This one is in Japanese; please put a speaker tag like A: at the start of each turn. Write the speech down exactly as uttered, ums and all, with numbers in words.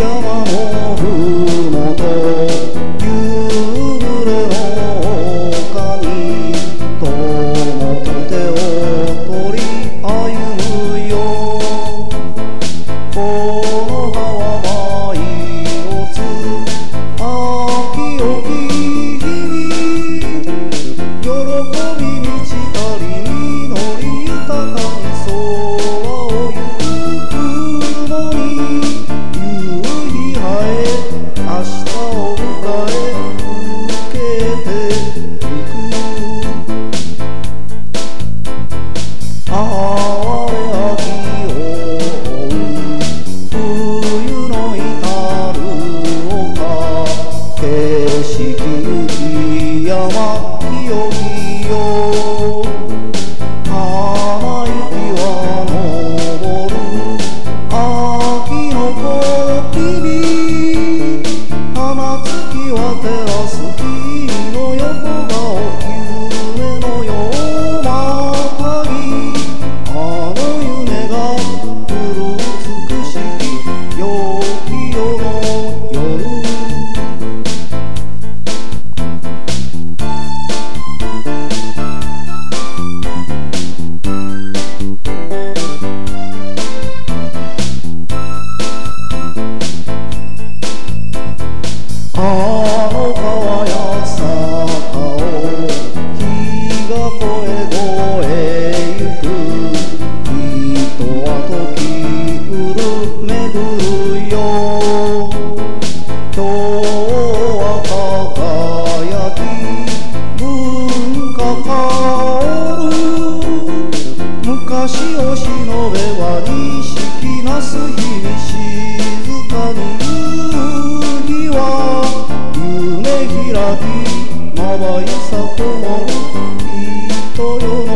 A: 山のふもと夕暮れの丘に友と手を取り歩むよ。この葉は舞い落ち秋よき日々喜び満ちたり実り豊かに空を行くのに夕日映え明日を迎え受けてゆく。哀れ秋を追う冬の至る丘景色行き山清きよ。花雪は昇る秋の小日々花月は照らす君の横顔夢のようまたぎあの夢が降る美しき良き夜の夜。あの川や坂を日が越え越えゆく人は時うるめぐるよ。今日は輝き文化香る昔をしのべば錦なす日々静かに夕日は夢開きまばゆさこもる人よ